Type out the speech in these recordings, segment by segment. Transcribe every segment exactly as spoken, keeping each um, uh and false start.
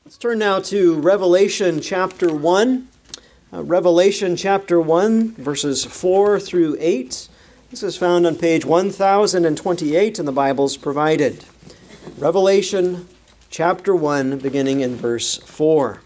Let's turn now to Revelation chapter one. Uh, Revelation chapter one, verses four through eight. This is found on page one thousand twenty-eight in the Bibles provided. Revelation chapter one, beginning in verse four.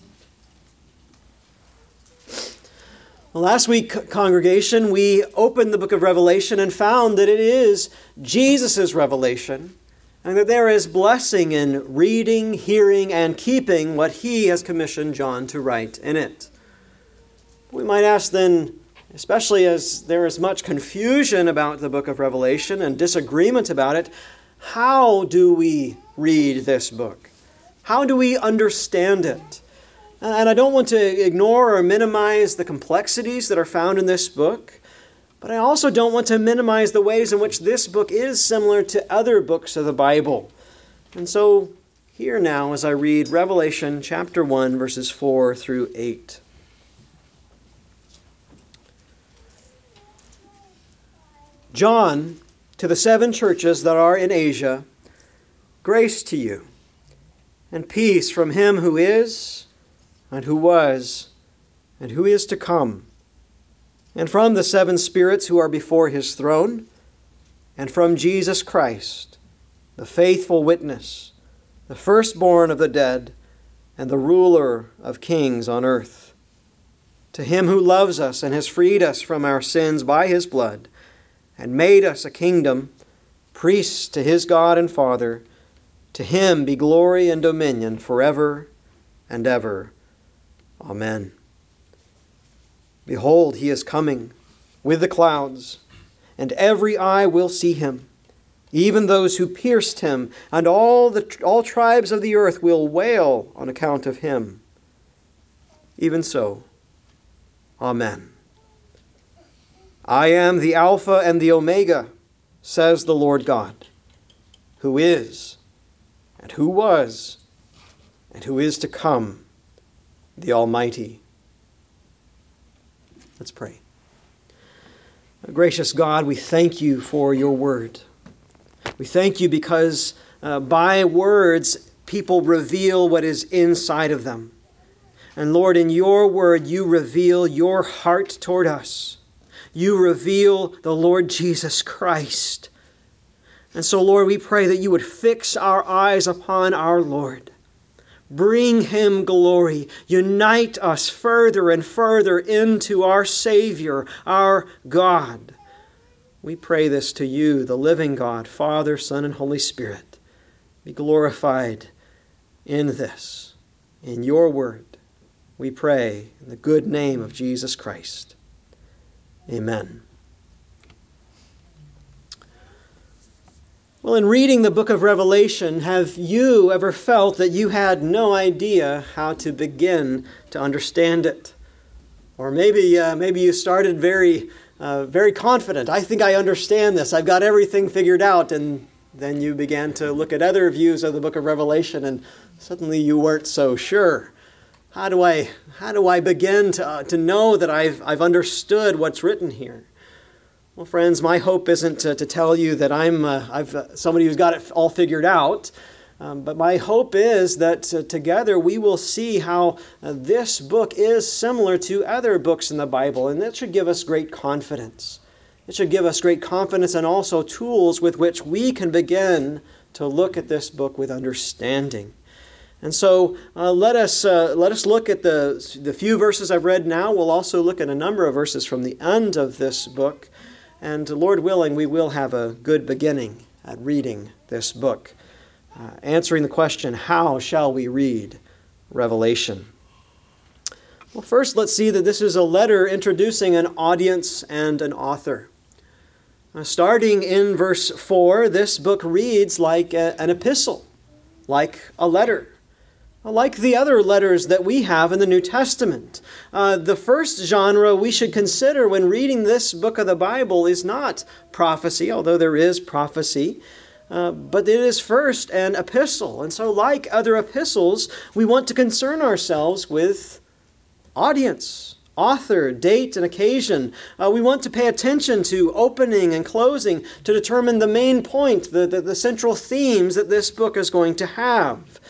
Well, last week, congregation, we opened the book of Revelation and found that it is Jesus' revelation, and that there is blessing in reading, hearing, and keeping what he has commissioned John to write in it. We might ask then, especially as there is much confusion about the book of Revelation and disagreement about it, how do we read this book? How do we understand it? And I don't want to ignore or minimize the complexities that are found in this book, but I also don't want to minimize the ways in which this book is similar to other books of the Bible. And so, here now as I read Revelation chapter one, verses four through eight. John, to the seven churches that are in Asia, grace to you, and peace from him who is, and who was, and who is to come, and from the seven spirits who are before his throne, and from Jesus Christ, the faithful witness, the firstborn of the dead, and the ruler of kings on earth. To him who loves us and has freed us from our sins by his blood, and made us a kingdom, priests to his God and Father, to him be glory and dominion forever and ever. Amen. Behold, he is coming with the clouds, and every eye will see him, even those who pierced him, and all the all tribes of the earth will wail on account of him. Even so, Amen. I am the Alpha and the Omega, says the Lord God, who is, and who was, and who is to come, the Almighty. Let's pray. Gracious God, we thank you for your word. We thank you because uh, by words, people reveal what is inside of them. And Lord, in your word, you reveal your heart toward us. You reveal the Lord Jesus Christ. And so, Lord, we pray that you would fix our eyes upon our Lord. Bring him glory. Unite us further and further into our Savior, our God. We pray this to you, the living God, Father, Son, and Holy Spirit. Be glorified in this, in your word. We pray in the good name of Jesus Christ. Amen. Well, in reading the book of Revelation, have you ever felt that you had no idea how to begin to understand it? Or maybe uh, maybe you started very, uh, very confident. I think I understand this. I've got everything figured out. And then you began to look at other views of the book of Revelation, and suddenly you weren't so sure. How do I how do I begin to uh, to know that I've I've understood what's written here? Well, friends, my hope isn't to, to tell you that I'm uh, I've uh, somebody who's got it all figured out, um, but my hope is that uh, together we will see how uh, this book is similar to other books in the Bible, and that should give us great confidence. It should give us great confidence and also tools with which we can begin to look at this book with understanding. And so uh, let us uh, let us look at the the few verses I've read now. We'll also look at a number of verses from the end of this book. And Lord willing, we will have a good beginning at reading this book, uh, answering the question, how shall we read Revelation? Well, first, let's see that this is a letter introducing an audience and an author. Uh, starting in verse four, this book reads like a, an epistle, like a letter. Like the other letters that we have in the New Testament. Uh, the first genre we should consider when reading this book of the Bible is not prophecy, although there is prophecy, uh, but it is first an epistle. And so like other epistles, we want to concern ourselves with audience, author, date, and occasion. Uh, we want to pay attention to opening and closing to determine the main point, the, the, the central themes that this book is going to have.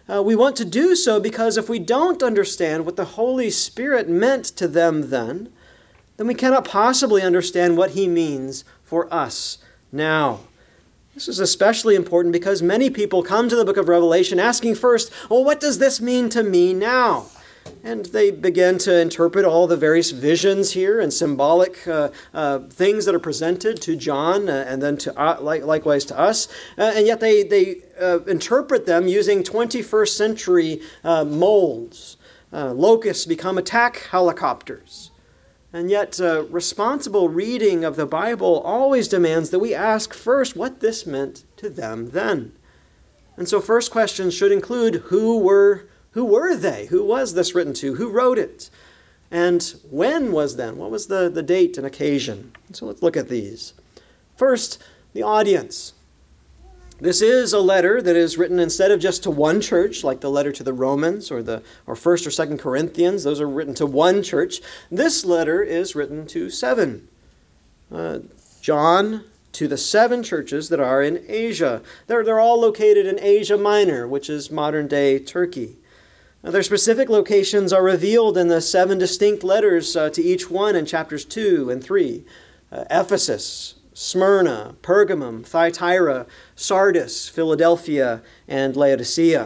Uh, we want to do so because if we don't understand what the Holy Spirit meant to them then, then we cannot possibly understand what he means for us now. This is especially important because many people come to the book of Revelation asking first, well, what does this mean to me now? And they begin to interpret all the various visions here and symbolic uh, uh, things that are presented to John uh, and then to uh, like, likewise to us. Uh, and yet they, they uh, interpret them using twenty-first century uh, molds. Uh, locusts become attack helicopters. And yet uh, responsible reading of the Bible always demands that we ask first what this meant to them then. And so first questions should include who were Who were they? Who was this written to? Who wrote it? And when was then? What was the, the date and occasion? So let's look at these. First, the audience. This is a letter that is written instead of just to one church, like the letter to the Romans or the or First or Second Corinthians. Those are written to one church. This letter is written to seven. Uh, John to the seven churches that are in Asia. They're, they're all located in Asia Minor, which is modern-day Turkey. Now, their specific locations are revealed in the seven distinct letters uh, to each one in chapters two and three. Uh, Ephesus, Smyrna, Pergamum, Thyatira, Sardis, Philadelphia, and Laodicea.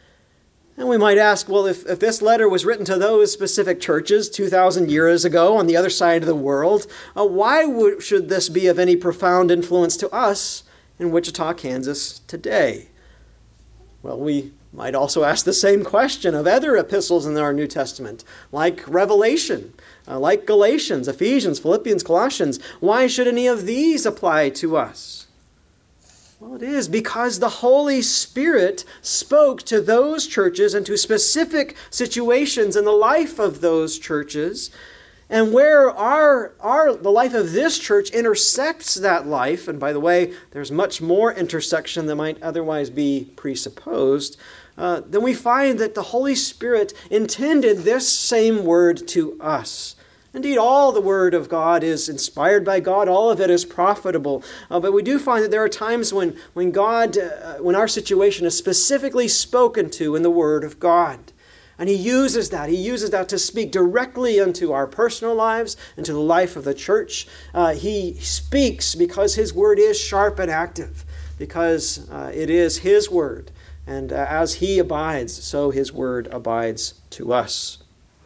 And we might ask, well, if, if this letter was written to those specific churches two thousand years ago on the other side of the world, uh, why would, should this be of any profound influence to us in Wichita, Kansas today? Well, we might also ask the same question of other epistles in our New Testament, like Revelation, uh, like Galatians, Ephesians, Philippians, Colossians. Why should any of these apply to us? Well, it is because the Holy Spirit spoke to those churches and to specific situations in the life of those churches. And where our, our, the life of this church intersects that life, and by the way, there's much more intersection than might otherwise be presupposed, uh, then we find that the Holy Spirit intended this same word to us. Indeed, all the Word of God is inspired by God. All of it is profitable. Uh, but we do find that there are times when, when God, uh, when our situation is specifically spoken to in the Word of God. And he uses that. He uses that to speak directly into our personal lives, into the life of the church. Uh, he speaks because his word is sharp and active, because uh, it is his word. And uh, as he abides, so his word abides to us.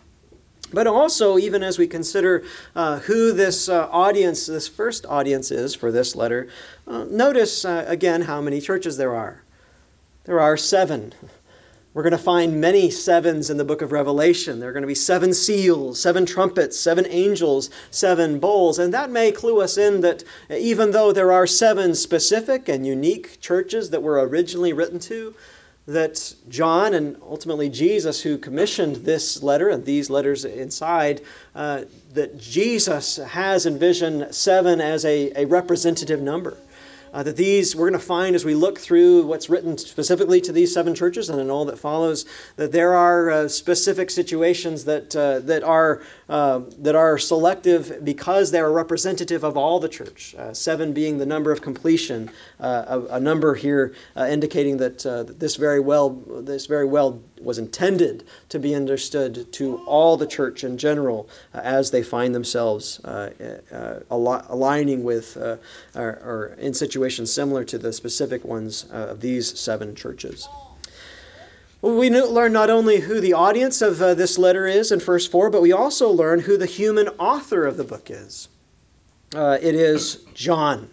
But also, even as we consider uh, who this uh, audience, this first audience is for this letter, uh, notice uh, again how many churches there are. There are seven. We're going to find many sevens in the book of Revelation. There are going to be seven seals, seven trumpets, seven angels, seven bowls. And that may clue us in that even though there are seven specific and unique churches that were originally written to, that John and ultimately Jesus, who commissioned this letter and these letters inside, uh, that Jesus has envisioned seven as a, a representative number. Uh, that these, we're going to find as we look through what's written specifically to these seven churches and in all that follows, that there are uh, specific situations that uh, that are uh, that are selective because they are representative of all the church. Uh, seven being the number of completion, uh, a, a number here uh, indicating that, uh, that this very well this very well was intended to be understood to all the church in general uh, as they find themselves uh, uh, al- aligning with uh, or, or in situations similar to the specific ones uh, of these seven churches. Well, we learn not only who the audience of uh, this letter is in verse four, but we also learn who the human author of the book is. Uh, it is John.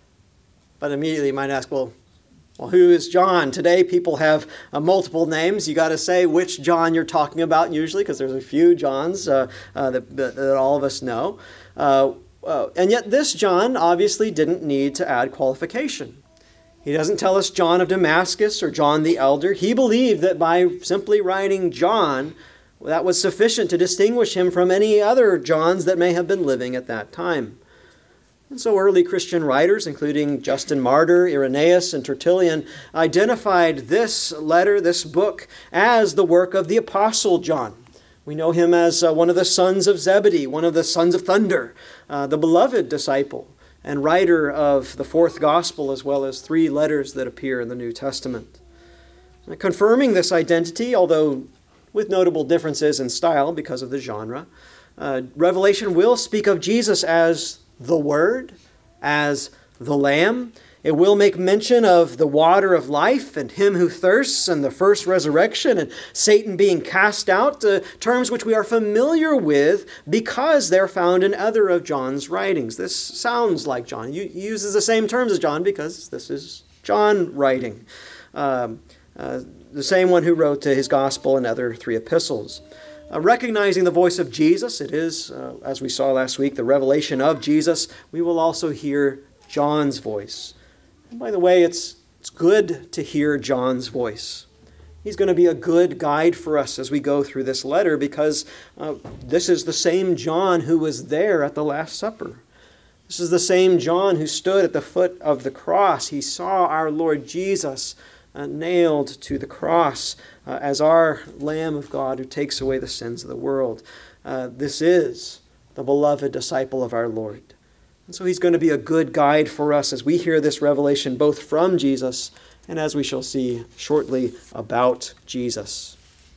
But immediately you might ask, well, well, who is John? Today people have uh, multiple names. You got to say which John you're talking about usually, because there's a few Johns uh, uh, that, that, that all of us know. Uh, uh, and yet this John obviously didn't need to add qualification. He doesn't tell us John of Damascus or John the Elder. He believed that by simply writing John, that was sufficient to distinguish him from any other Johns that may have been living at that time. And so early Christian writers, including Justin Martyr, Irenaeus, and Tertullian, identified this letter, this book, as the work of the Apostle John. We know him as uh, one of the sons of Zebedee, one of the sons of thunder, uh, the beloved disciple and writer of the fourth gospel, as well as three letters that appear in the New Testament. Confirming this identity, although with notable differences in style because of the genre, uh, Revelation will speak of Jesus as the Word, as the Lamb. It will make mention of the water of life and him who thirsts and the first resurrection and Satan being cast out, uh, terms which we are familiar with because they're found in other of John's writings. This sounds like John. He uses the same terms as John because this is John writing. Um, uh, the same one who wrote uh, his gospel and other three epistles. Uh, recognizing the voice of Jesus, it is, uh, as we saw last week, the revelation of Jesus. We will also hear John's voice. And by the way, it's, it's good to hear John's voice. He's going to be a good guide for us as we go through this letter because uh, this is the same John who was there at the Last Supper. This is the same John who stood at the foot of the cross. He saw our Lord Jesus uh, nailed to the cross uh, as our Lamb of God who takes away the sins of the world. Uh, this is the beloved disciple of our Lord. And so he's going to be a good guide for us as we hear this revelation both from Jesus and, as we shall see shortly, about Jesus.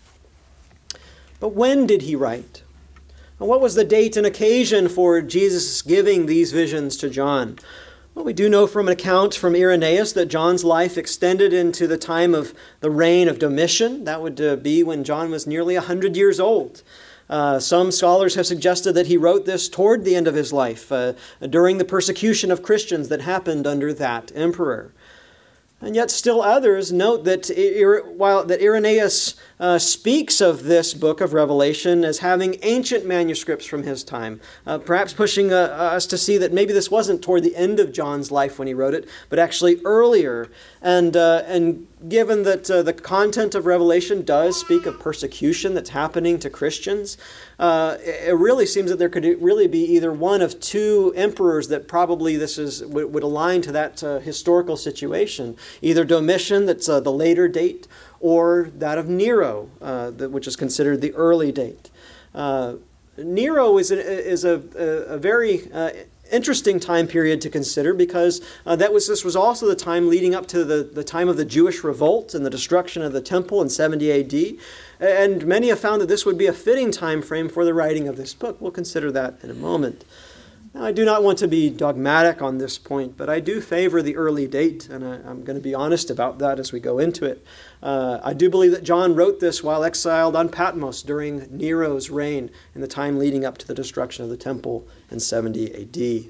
But when did he write? And what was the date and occasion for Jesus giving these visions to John? Well, we do know from an account from Irenaeus that John's life extended into the time of the reign of Domitian. That would uh, be when John was nearly one hundred years old. Uh, some scholars have suggested that he wrote this toward the end of his life, uh, during the persecution of Christians that happened under that emperor. And yet still others note that while that Irenaeus uh, speaks of this book of Revelation as having ancient manuscripts from his time, uh, perhaps pushing uh, us to see that maybe this wasn't toward the end of John's life when he wrote it, but actually earlier. And uh, and given that uh, the content of Revelation does speak of persecution that's happening to Christians, uh, it really seems that there could really be either one of two emperors that probably this is would, would align to that uh, historical situation. Either Domitian, that's uh, the later date, or that of Nero, uh, that, which is considered the early date. Uh, Nero is a, is a, a, a very uh, interesting time period to consider because uh, that was this was also the time leading up to the, the time of the Jewish revolt and the destruction of the temple in seventy A D. And many have found that this would be a fitting time frame for the writing of this book. We'll consider that in a moment. Now, I do not want to be dogmatic on this point, but I do favor the early date, and I, I'm going to be honest about that as we go into it. Uh, I do believe that John wrote this while exiled on Patmos during Nero's reign in the time leading up to the destruction of the temple in seventy A D.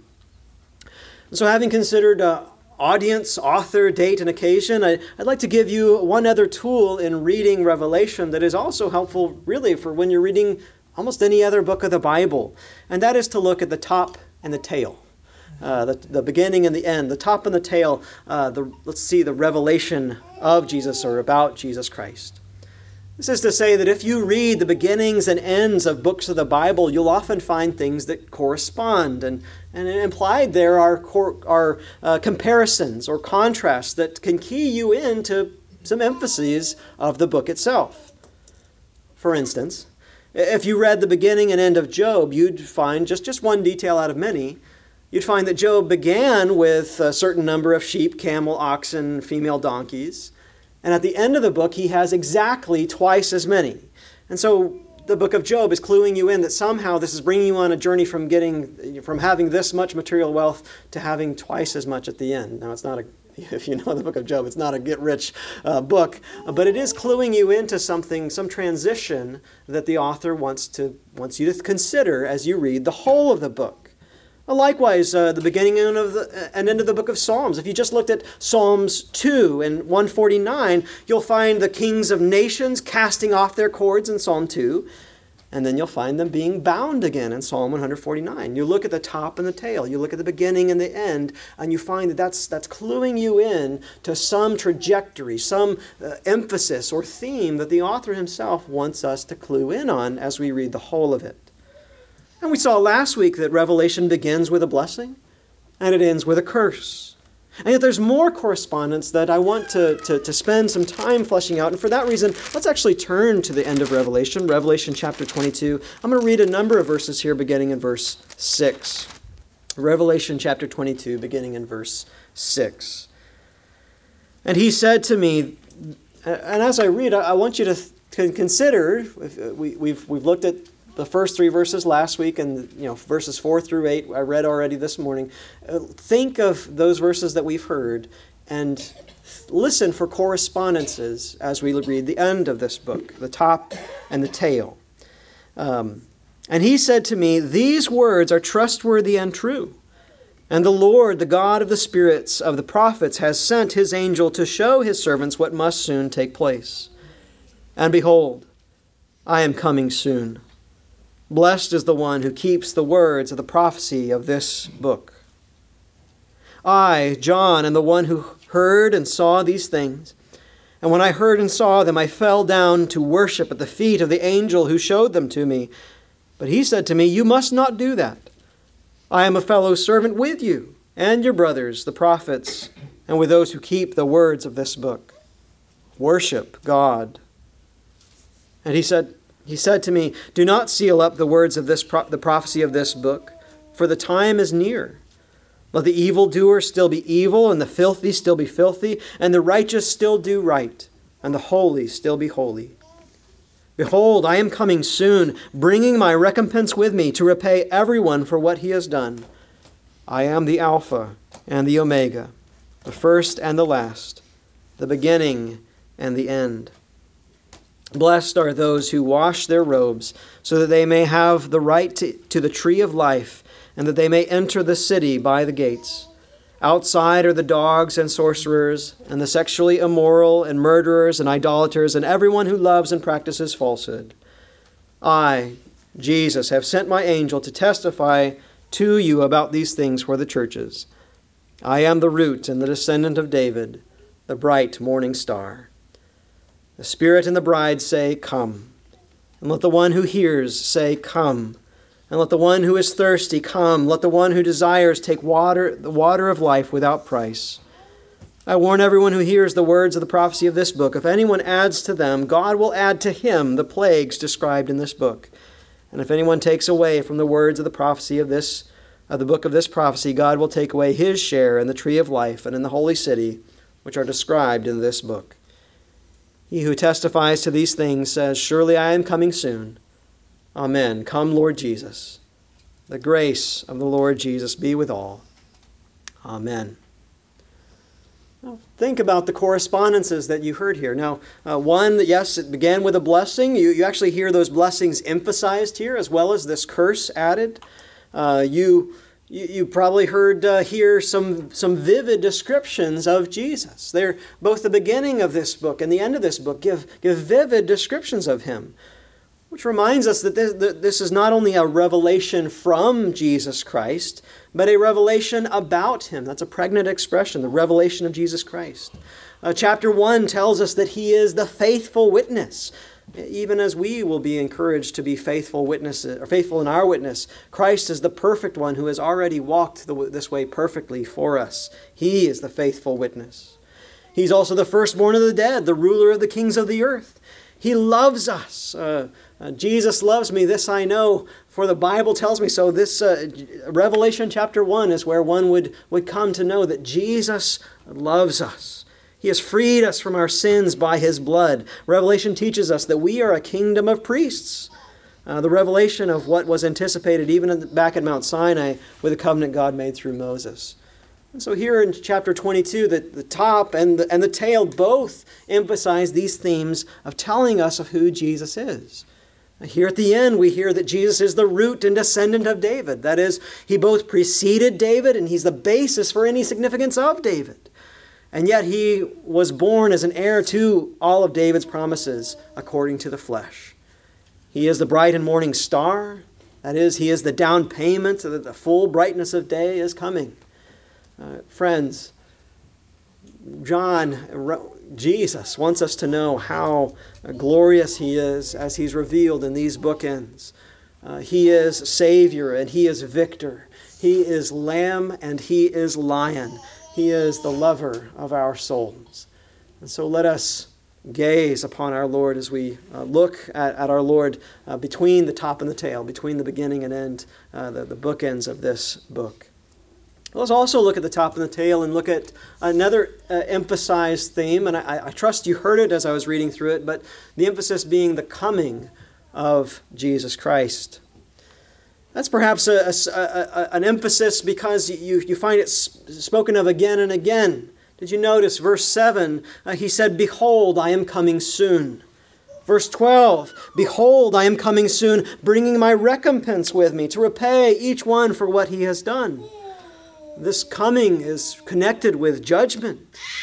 And so having considered uh, audience, author, date, and occasion, I, I'd like to give you one other tool in reading Revelation that is also helpful really for when you're reading almost any other book of the Bible, and that is to look at the top and the tail. Uh, the, the beginning and the end, the top and the tail, uh, the, let's see, the revelation of Jesus or about Jesus Christ. This is to say that if you read the beginnings and ends of books of the Bible, you'll often find things that correspond. And, and implied there are, cor- are uh, comparisons or contrasts that can key you into some emphases of the book itself. For instance, if you read the beginning and end of Job, you'd find just, just one detail out of many. You'd find that Job began with a certain number of sheep, camel, oxen, female donkeys. And at the end of the book, he has exactly twice as many. And so the book of Job is cluing you in that somehow this is bringing you on a journey from getting, from having this much material wealth to having twice as much at the end. Now, it's not a, if you know the book of Job, it's not a get-rich uh, book, but it is cluing you into something, some transition that the author wants to wants you to consider as you read the whole of the book. Likewise, uh, the beginning and, of the, and end of the book of Psalms. If you just looked at Psalms two and one forty-nine, you'll find the kings of nations casting off their cords in Psalm two, and then you'll find them being bound again in Psalm one forty-nine. You look at the top and the tail, you look at the beginning and the end, and you find that that's, that's cluing you in to some trajectory, some uh, emphasis or theme that the author himself wants us to clue in on as we read the whole of it. And we saw last week that Revelation begins with a blessing and it ends with a curse. And yet there's more correspondence that I want to, to, to spend some time fleshing out. And for that reason, let's actually turn to the end of Revelation, Revelation chapter twenty-two. I'm going to read a number of verses here beginning in verse six. Revelation chapter twenty-two, beginning in verse six. And he said to me, And as I read, I want you to, to consider, we, we've, we've looked at the first three verses last week, and you know verses four through eight I read already this morning. Think of those verses that we've heard and listen for correspondences as we read the end of this book, the top and the tail. Um, and he said to me, "These words are trustworthy and true. And the Lord, the God of the spirits of the prophets, has sent his angel to show his servants what must soon take place. And behold, I am coming soon. Blessed is the one who keeps the words of the prophecy of this book." I, John, am the one who heard and saw these things. And when I heard and saw them, I fell down to worship at the feet of the angel who showed them to me. But he said to me, "You must not do that. I am a fellow servant with you and your brothers, the prophets, and with those who keep the words of this book. Worship God." And he said, he said to me, "Do not seal up the words of this pro- the prophecy of this book, for the time is near. Let the evildoer still be evil, and the filthy still be filthy, and the righteous still do right, and the holy still be holy. Behold, I am coming soon, bringing my recompense with me to repay everyone for what he has done. I am the Alpha and the Omega, the first and the last, the beginning and the end. Blessed are those who wash their robes, so that they may have the right to, to the tree of life, and that they may enter the city by the gates. Outside are the dogs and sorcerers, and the sexually immoral, and murderers, and idolaters, and everyone who loves and practices falsehood. I, Jesus, have sent my angel to testify to you about these things for the churches. I am the root and the descendant of David, the bright morning star. The Spirit and the bride say, "Come." And let the one who hears say, "Come." And let the one who is thirsty come. Let the one who desires take water, the water of life without price. I warn everyone who hears the words of the prophecy of this book. If anyone adds to them, God will add to him the plagues described in this book. And if anyone takes away from the words of the prophecy of this, of the book of this prophecy, God will take away his share in the tree of life and in the holy city, which are described in this book. He who testifies to these things says, "Surely I am coming soon." Amen. Come, Lord Jesus. The grace of the Lord Jesus be with all. Amen. Now, think about the correspondences that you heard here. Now, uh, one, yes, it began with a blessing. You, you actually hear those blessings emphasized here, as well as this curse added. Uh, you, you you probably heard uh, here some, some vivid descriptions of Jesus. They're both the beginning of this book and the end of this book give, give vivid descriptions of him. Which reminds us that this, that this is not only a revelation from Jesus Christ, but a revelation about him. That's a pregnant expression, the revelation of Jesus Christ. Uh, chapter one tells us that he is the faithful witness. Even as we will be encouraged to be faithful witnesses, or faithful in our witness, Christ is the perfect one who has already walked the, this way perfectly for us. He is the faithful witness. He's also the firstborn of the dead, the ruler of the kings of the earth. He loves us. Uh, uh, Jesus loves me, this I know, for the Bible tells me so. This uh, Revelation chapter one is where one would, would come to know that Jesus loves us. He has freed us from our sins by his blood. Revelation teaches us that we are a kingdom of priests. Uh, the revelation of what was anticipated even in the, back at Mount Sinai with the covenant God made through Moses. And so here in chapter twenty-two, the, the top and the, and the tail both emphasize these themes of telling us of who Jesus is. Here at the end, we hear that Jesus is the root and descendant of David. That is, he both preceded David and he's the basis for any significance of David. And yet he was born as an heir to all of David's promises according to the flesh. He is the bright and morning star. That is, he is the down payment so that the full brightness of day is coming. Uh, friends, John, Jesus wants us to know how glorious he is as he's revealed in these bookends. Uh, he is Savior and he is Victor. He is Lamb and he is Lion. He is the lover of our souls. And so let us gaze upon our Lord as we uh, look at, at our Lord uh, between the top and the tail, between the beginning and end, uh, the, the bookends of this book. Let's also look at the top and the tail and look at another uh, emphasized theme, and I, I trust you heard it as I was reading through it, but the emphasis being the coming of Jesus Christ. That's perhaps a, a, a, an emphasis because you, you find it spoken of again and again. Did you notice verse seven? Uh, he said, "Behold, I am coming soon." Verse twelve, "Behold, I am coming soon, bringing my recompense with me to repay each one for what he has done." This coming is connected with judgment.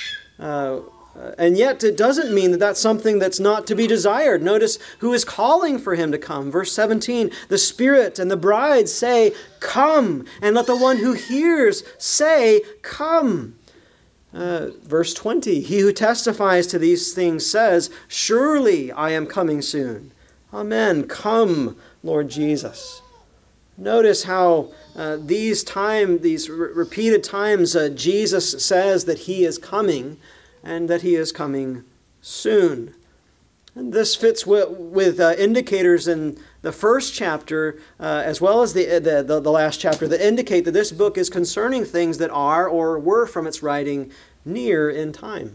Uh, and yet it doesn't mean that that's something that's not to be desired. Notice who is calling for him to come. Verse seventeen, "The Spirit and the bride say, 'Come,' and let the one who hears say, 'Come.'" Uh, verse twenty, "He who testifies to these things says, 'Surely I am coming soon.' Amen. Come, Lord Jesus." Notice how uh, these time, these re- repeated times, uh, Jesus says that he is coming and that he is coming soon. And this fits with, with uh, indicators in the first chapter uh, as well as the, the, the, the last chapter that indicate that this book is concerning things that are or were from its writing near in time.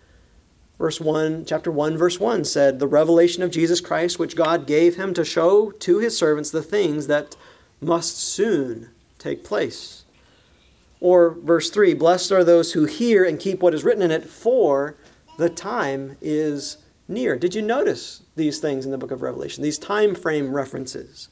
Verse one, chapter one, verse one said, "The revelation of Jesus Christ, which God gave him to show to his servants the things that must soon take place." Or verse three, "Blessed are those who hear and keep what is written in it, for the time is near." Did you notice these things in the book of Revelation, these time frame references?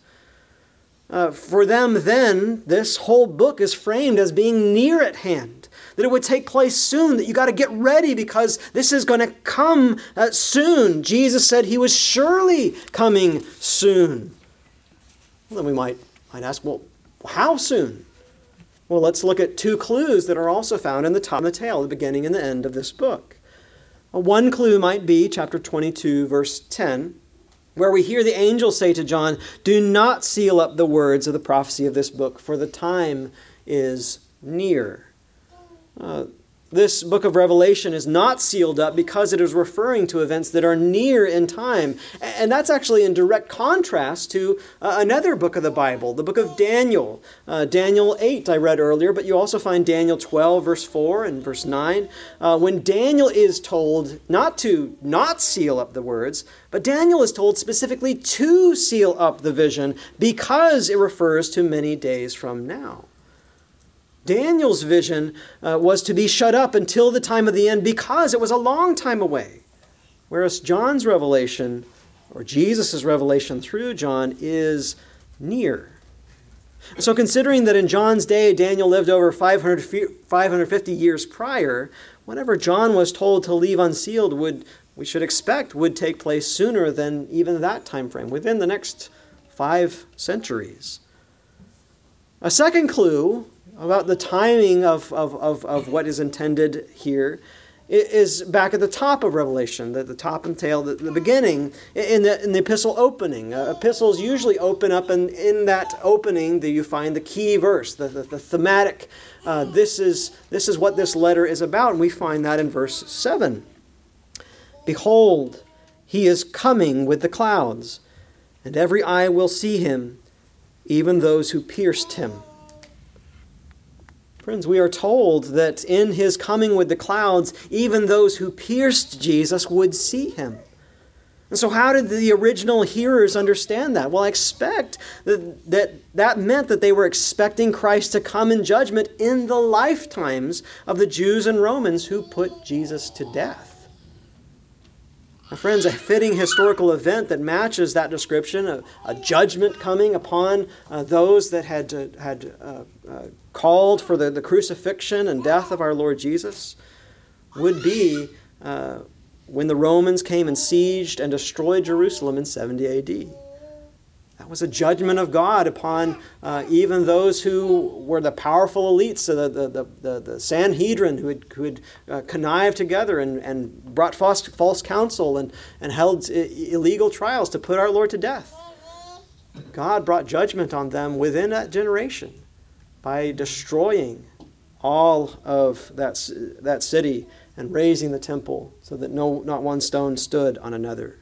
Uh, for them then, this whole book is framed as being near at hand, that it would take place soon, that you got to get ready because this is going to come uh, soon. Jesus said he was surely coming soon. Well, then we might, might ask, well, how soon? Well, let's look at two clues that are also found in the top and the tail, the beginning and the end of this book. Well, one clue might be chapter twenty-two, verse ten, where we hear the angel say to John, "Do not seal up the words of the prophecy of this book, for the time is near." Uh, this book of Revelation is not sealed up because it is referring to events that are near in time. And that's actually in direct contrast to uh, another book of the Bible, the book of Daniel. Uh, Daniel eight I read earlier, but you also find Daniel twelve, verse four and verse nine. Uh, when Daniel is told not to not seal up the words, but Daniel is told specifically to seal up the vision because it refers to many days from now. Daniel's vision uh, was to be shut up until the time of the end because it was a long time away. Whereas John's revelation, or Jesus' revelation through John, is near. So considering that in John's day, Daniel lived over five hundred, five hundred fifty years prior, whatever John was told to leave unsealed would, we should expect, would take place sooner than even that time frame, within the next five centuries. A second clue about the timing of, of, of, of what is intended here is back at the top of Revelation, the, the top and tail, the, the beginning, in the, in the epistle opening. Uh, epistles usually open up, and in that opening that you find the key verse, the, the, the thematic. Uh, this is, this is what this letter is about, and we find that in verse seven. "Behold, he is coming with the clouds, and every eye will see him, even those who pierced him." Friends, we are told that in his coming with the clouds, even those who pierced Jesus would see him. And so how did the original hearers understand that? Well, I expect that that, that meant that they were expecting Christ to come in judgment in the lifetimes of the Jews and Romans who put Jesus to death. Now, friends, a fitting historical event that matches that description, a, a judgment coming upon uh, those that had, uh, had uh, uh, called for the, the crucifixion and death of our Lord Jesus, would be uh, when the Romans came and sieged and destroyed Jerusalem in seventy A D. That was a judgment of God upon uh, even those who were the powerful elites, the, the, the, the, the Sanhedrin, who had, who had uh, connived together and, and brought false, false counsel and, and held I- illegal trials to put our Lord to death. God brought judgment on them within that generation by destroying all of that, that city and razing the temple so that no, not one stone stood on another.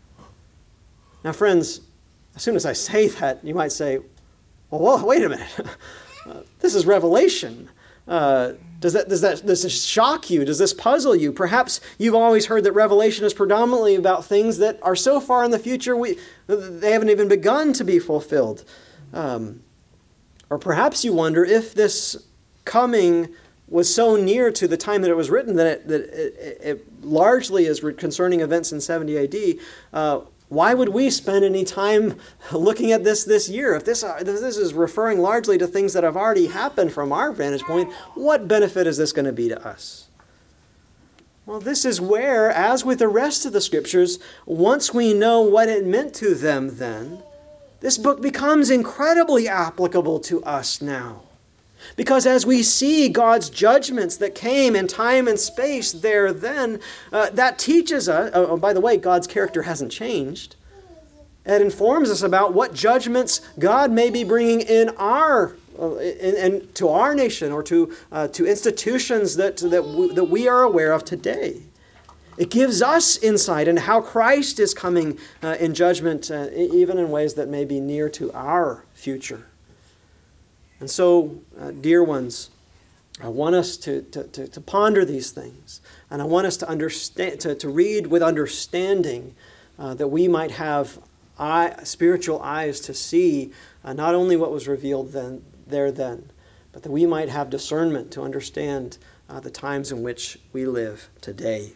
Now, friends, as soon as I say that, you might say, well, wait a minute. Uh, this is Revelation. Uh, does that, does that does this shock you? Does this puzzle you? Perhaps you've always heard that Revelation is predominantly about things that are so far in the future we they haven't even begun to be fulfilled. Um, or perhaps you wonder if this coming was so near to the time that it was written that it, that it, it largely is concerning events in seventy A D. Uh, why would we spend any time looking at this this year? If this, if this is referring largely to things that have already happened from our vantage point, what benefit is this going to be to us? Well, this is where, as with the rest of the Scriptures, once we know what it meant to them then, this book becomes incredibly applicable to us now. Because as we see God's judgments that came in time and space there then, uh, that teaches us, oh, by the way, God's character hasn't changed. It informs us about what judgments God may be bringing in our, uh, in, in, to our nation or to, uh, to institutions that, that, we, that we are aware of today. It gives us insight into how Christ is coming uh, in judgment, uh, even in ways that may be near to our future. And so, uh, dear ones, I want us to, to, to, to ponder these things. And I want us to understand, to, to read with understanding, uh, that we might have eye, spiritual eyes to see uh, not only what was revealed then, there then, but that we might have discernment to understand uh, the times in which we live today.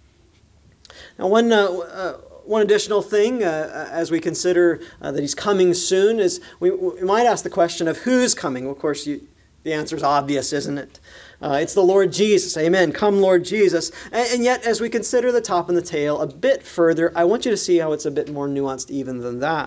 Now, one uh, uh, one additional thing uh, as we consider uh, that he's coming soon is we, we might ask the question of who's coming. Of course, you, the answer is obvious, isn't it? Uh, it's the Lord Jesus. Amen. Come, Lord Jesus. And, and yet, as we consider the top and the tail a bit further, I want you to see how it's a bit more nuanced even than that.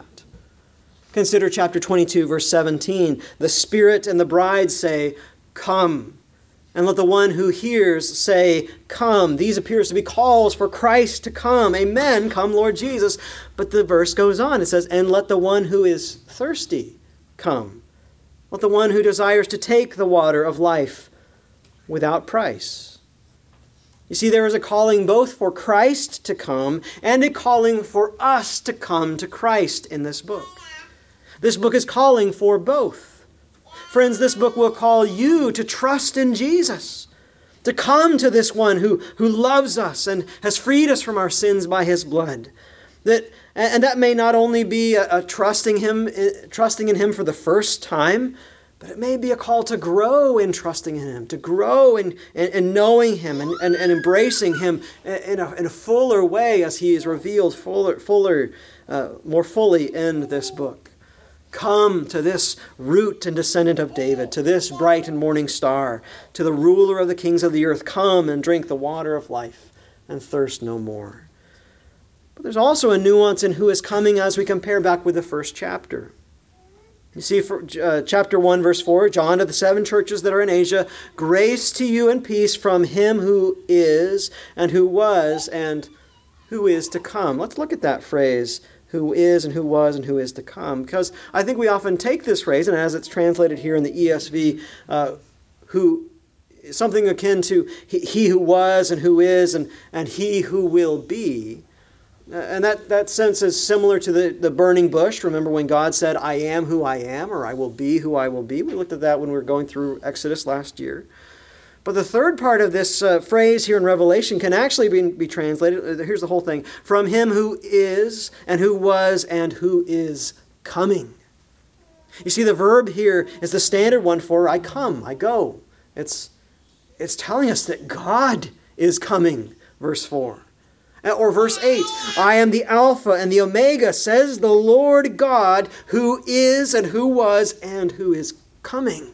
Consider chapter twenty-two, verse seventeen. The Spirit and the bride say, "Come." And let the one who hears say, "Come." These appears to be calls for Christ to come. Amen. Come, Lord Jesus. But the verse goes on. It says, "And let the one who is thirsty come. Let the one who desires to take the water of life without price." You see, there is a calling both for Christ to come and a calling for us to come to Christ in this book. This book is calling for both. Friends, this book will call you to trust in Jesus, to come to this one who, who loves us and has freed us from our sins by his blood. That, and that may not only be a, a trusting him, trusting in him for the first time, but it may be a call to grow in trusting in him, to grow in, in, in knowing him and, and, and embracing him in a, in a fuller way as he is revealed fuller, fuller uh, more fully in this book. Come to this root and descendant of David, to this bright and morning star, to the ruler of the kings of the earth. Come and drink the water of life and thirst no more. But there's also a nuance in who is coming as we compare back with the first chapter. You see, for, uh, chapter one, verse four, John to the seven churches that are in Asia, grace to you and peace from him who is and who was and who is to come. Let's look at that phrase, who is and who was and who is to come. Because I think we often take this phrase, and as it's translated here in the E S V, uh, who something akin to he, he who was and who is and, and he who will be. Uh, and that, that sense is similar to the, the burning bush. Remember when God said, "I am who I am," or "I will be who I will be." We looked at that when we were going through Exodus last year. But the third part of this uh, phrase here in Revelation can actually be, be translated, here's the whole thing, from him who is and who was and who is coming. You see, the verb here is the standard one for I come, I go. It's, it's telling us that God is coming, verse four. Or verse eight, "I am the Alpha and the Omega, says the Lord God, who is and who was and who is coming."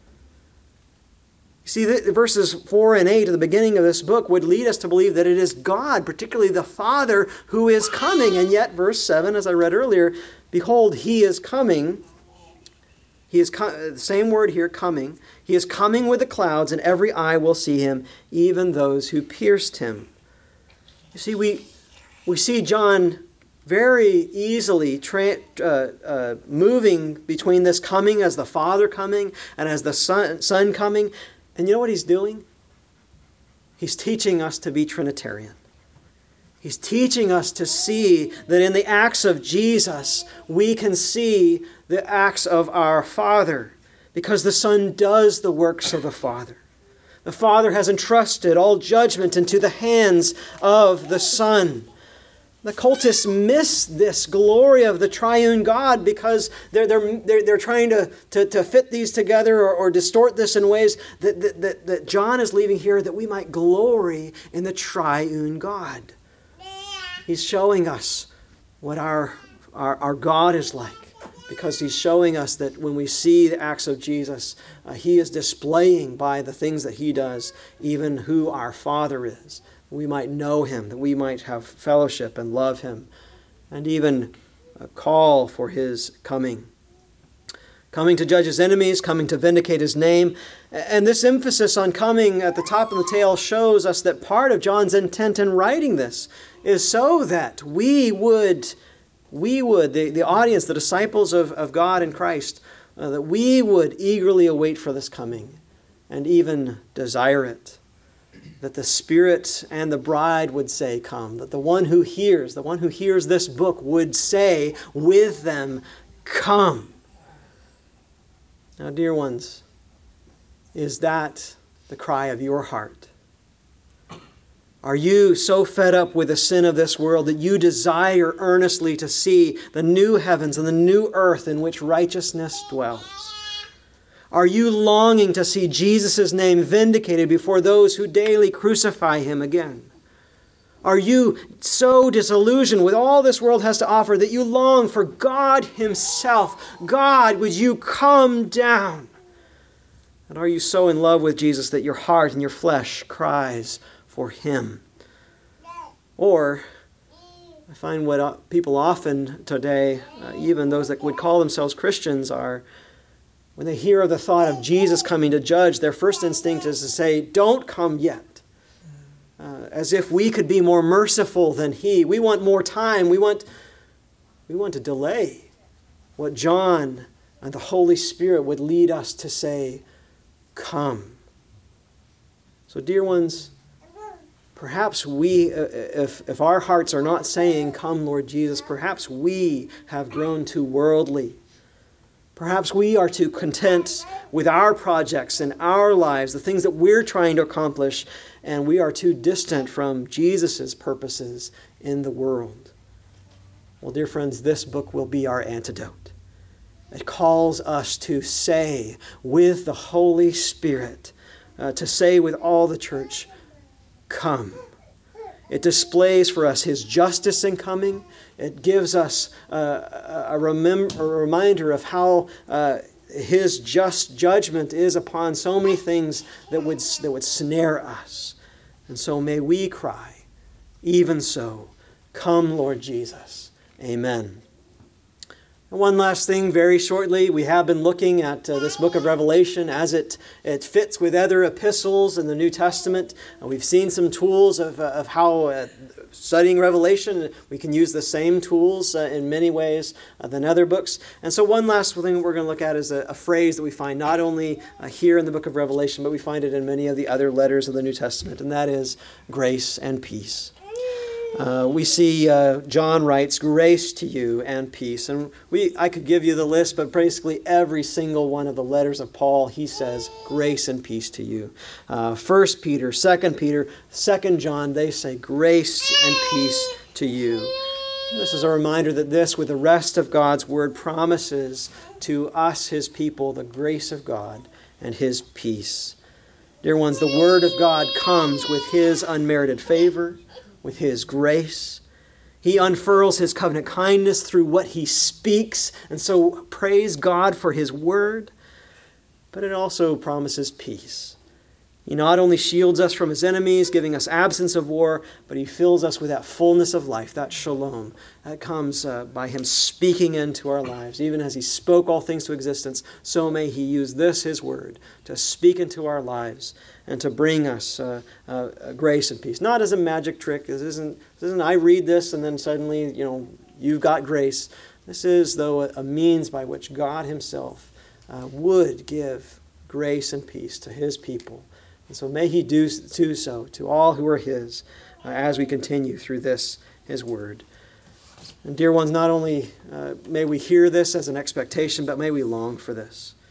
See, the verses four and eight at the beginning of this book would lead us to believe that it is God, particularly the Father, who is coming. And yet, verse seven, as I read earlier, "Behold, he is coming." He is com- the same word here, coming. "He is coming with the clouds, and every eye will see him, even those who pierced him." You see, we, we see John very easily tra- uh, uh, moving between this coming as the Father coming and as the Son, Son coming. And you know what he's doing? He's teaching us to be Trinitarian. He's teaching us to see that in the acts of Jesus, we can see the acts of our Father. because the Son does the works of the Father. The Father has entrusted all judgment into the hands of the Son. The cultists miss this glory of the triune God because they're, they're, they're, they're trying to, to, to fit these together or, or distort this in ways that, that, that, that John is leaving here, that we might glory in the triune God. He's showing us what our, our, our God is like, because he's showing us that when we see the acts of Jesus, uh, he is displaying by the things that he does even who our Father is. We might know him, that we might have fellowship and love him, and even uh, call for his coming. Coming to judge his enemies, coming to vindicate his name. And this emphasis on coming at the top of the tail shows us that part of John's intent in writing this is so that we would, we would, the, the audience, the disciples of, of God in Christ, uh, that we would eagerly await for this coming and even desire it. That the Spirit and the bride would say, come. That the one who hears, the one who hears this book would say with them, come. Now, dear ones, is that the cry of your heart? Are you so fed up with the sin of this world that you desire earnestly to see the new heavens and the new earth in which righteousness dwells? Are you longing to see Jesus' name vindicated before those who daily crucify him again? Are you so disillusioned with all this world has to offer that you long for God himself? God, would you come down? And are you so in love with Jesus that your heart and your flesh cries for him? Or, I find what people often today, uh, even those that would call themselves Christians, are, when they hear of the thought of Jesus coming to judge, their first instinct is to say, don't come yet. Uh, as if we could be more merciful than he. We want more time. We want, we want to delay what John and the Holy Spirit would lead us to say, come. So, dear ones, perhaps we, if, if our hearts are not saying, come, Lord Jesus, perhaps we have grown too worldly. Perhaps we are too content with our projects and our lives, the things that we're trying to accomplish, and we are too distant from Jesus' purposes in the world. Well, dear friends, this book will be our antidote. It calls us to say with the Holy Spirit, uh, to say with all the church, come. It displays for us his justice in coming. It gives us uh, a, remem- a reminder of how uh, his just judgment is upon so many things that would, that would snare us. And so may we cry, even so, come, Lord Jesus. Amen. And one last thing, very shortly, we have been looking at uh, this book of Revelation as it, it fits with other epistles in the New Testament. And we've seen some tools of, uh, of how uh, studying Revelation, we can use the same tools uh, in many ways uh, than other books. And so one last thing we're going to look at is a, a phrase that we find not only uh, here in the book of Revelation, but we find it in many of the other letters of the New Testament, and that is grace and peace. Uh, we see uh, John writes, grace to you and peace. And we I could give you the list, but basically every single one of the letters of Paul, he says, grace and peace to you. Uh, First Peter, Second Peter, Second John, they say grace and peace to you. And this is a reminder that this, with the rest of God's word, promises to us, his people, the grace of God and his peace. Dear ones, the word of God comes with his unmerited favor, with his grace. He unfurls his covenant kindness through what he speaks, and so praise God for his word. But it also promises peace. He not only shields us from his enemies, giving us absence of war, but he fills us with that fullness of life, that shalom, that comes uh, by him speaking into our lives. Even as he spoke all things to existence, so may he use this, his word, to speak into our lives and to bring us uh, uh, grace and peace. Not as a magic trick. This isn't, this isn't I read this and then suddenly, you know, you've got grace. This is, though, a means by which God himself uh, would give grace and peace to his people. And so may he do, do so to all who are his uh, as we continue through this, his word. And dear ones, not only uh, may we hear this as an expectation, but may we long for this.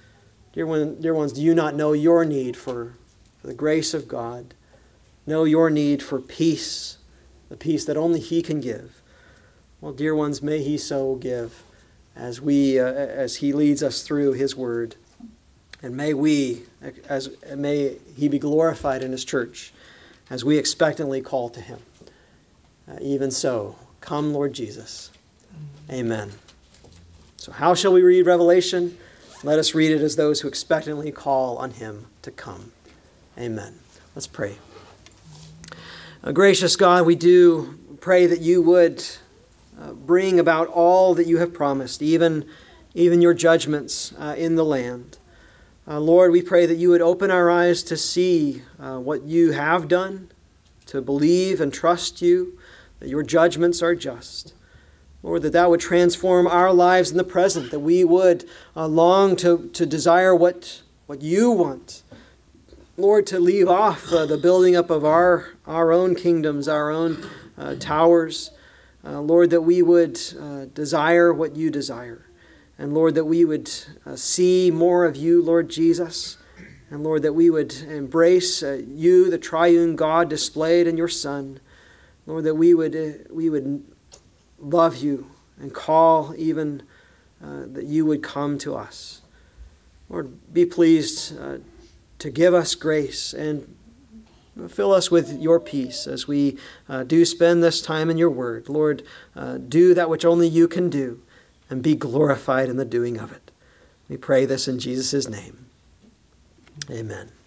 Dear, one, dear ones, do you not know your need for, for the grace of God? Know your need for peace, the peace that only He can give. Well, dear ones, may He so give as we, uh, as He leads us through His Word. And may we, as may He be glorified in His church as we expectantly call to Him. Uh, even so, come, Lord Jesus. Amen. So how shall we read Revelation? Let us read it as those who expectantly call on Him to come. Amen. Let's pray. Uh, gracious God, we do pray that you would uh, bring about all that you have promised, even, even your judgments uh, in the land. Uh, Lord, we pray that you would open our eyes to see uh, what you have done, to believe and trust you, that your judgments are just. Lord, that that would transform our lives in the present, that we would uh, long to, to desire what, what you want. Lord, to leave off uh, the building up of our, our own kingdoms, our own uh, towers. Uh, Lord, that we would uh, desire what you desire. And Lord, that we would uh, see more of you, Lord Jesus. And Lord, that we would embrace uh, you, the triune God displayed in your Son. Lord, that we would, uh, we would love you and call even uh, that you would come to us. Lord, be pleased uh, to give us grace and fill us with your peace as we uh, do spend this time in your word. Lord, uh, do that which only you can do and be glorified in the doing of it. We pray this in Jesus' name. Amen.